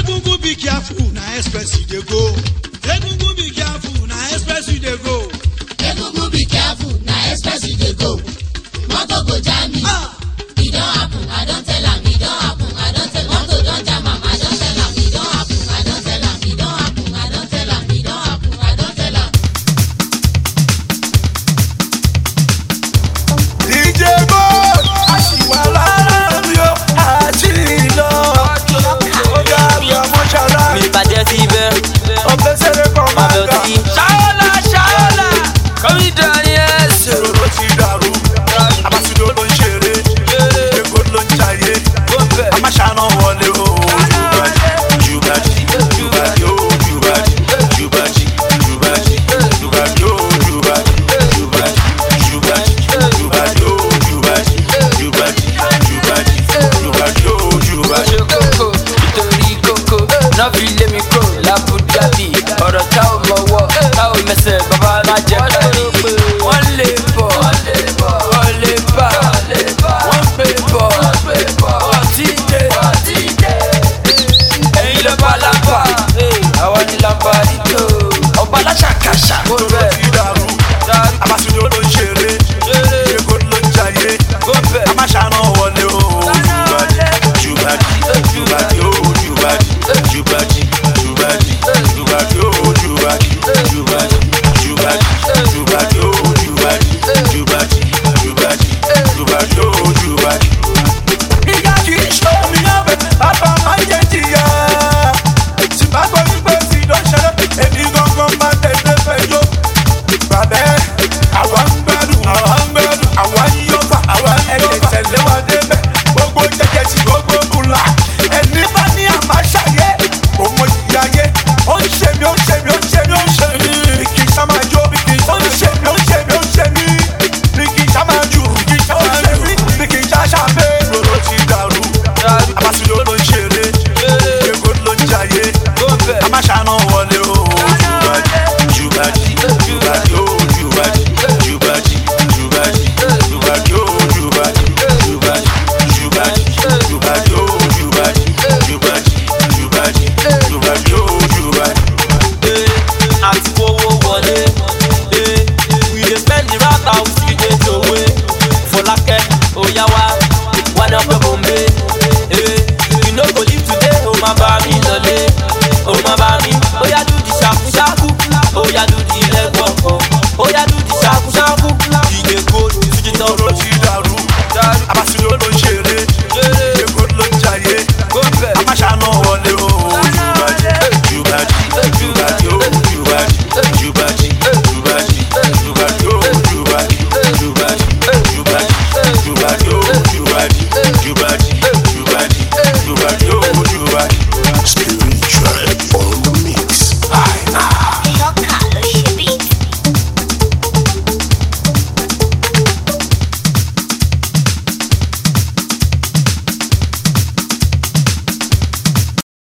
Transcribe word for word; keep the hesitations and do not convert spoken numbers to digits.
Egungun be careful, na express you dey go. Egungun be careful, na express you dey go. Egungun be careful, na express you dey go. Motor go jam me. Ah. E don happen, I don tell am. E don happen, I don tell am. Motor don jam am, I don tell am. E don happen, I don tell am. E don happen, I don tell am. E don happen, I don tell am. D J Bo, Asiwala mi o, Achilo. Oga mi ọmọ ṣara. Mi bàjẹ́ sí ibẹ̀. Ọbẹ̀ sẹ́rẹ̀ kan máa Mabel gbà. ti ṣáọ́lá ṣáọ́lá. Kọ́mí dání ẹ̀sùn. Èrò ló ti dàrú. Abasido ló ń ṣeré. Èkó ló ń jayé. Amáṣáná wọlé o. Jùbàjì, jùbàjì, o jùbàjì, jùbàjì, jùbàjì, jùbàjì, o jùbàjì, jùbàjì, jùbàjì, jùbàjì, o jùbàjì, jùbàjì, jùbàjì, jùbàjì, o jùbàjì. Kókó nítorí kókó náà fi lé.